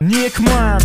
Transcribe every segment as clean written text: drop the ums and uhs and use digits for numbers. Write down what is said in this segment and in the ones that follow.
Никман,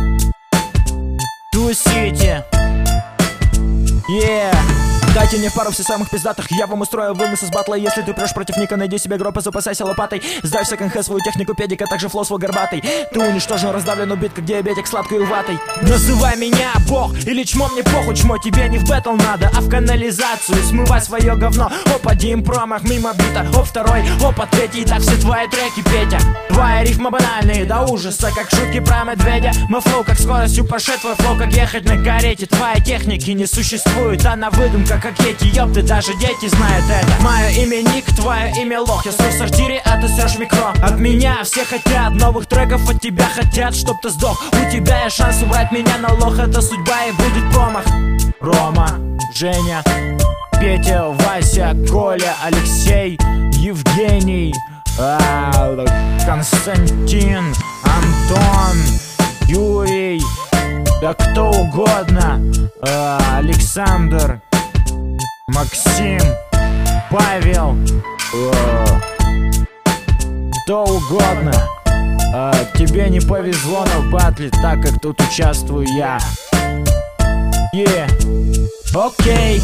тусите. Yeah. Дайте мне пару всех самых пиздатых, я вам устрою вынос из батла. Если ты прешь против Ника, найди себе гроб и запасайся лопатой. Сдай в секонд-хенд свою технику педика, также флоу свой горбатый. Ты уничтожен, раздавлен, убит, как диабетик сладкой ватой. Называй меня бог или чмо, мне похуй, чмо. Тебе не в бэтл надо, а в канализацию. Смывай свое говно. Оп, один промах мимо бита. Оп, второй, опа, третий. Так все твои треки, Петя. Твои рифмы банальные до ужаса, как шутки про медведя. Мой флоу как скоростью Порше, твой флоу как ехать на карете. Твоей техники не существует, она выдумка как Йети. Ёпты, даже дети знают это. Мое имя Ник, твое имя Лох. Я сру в сортире, а ты срешь в микро. От меня все хотят новых треков, от тебя хотят, чтоб ты сдох. У тебя есть шанс убрать меня на лох. Это судьба и будет промах. Рома, Женя, Петя, Вася, Коля, Алексей, Евгений, Константин, Антон, Юрий, да кто угодно, Александр, Максим, Павел, кто угодно. Тебе не повезло на батле, так как тут участвую я. Окей.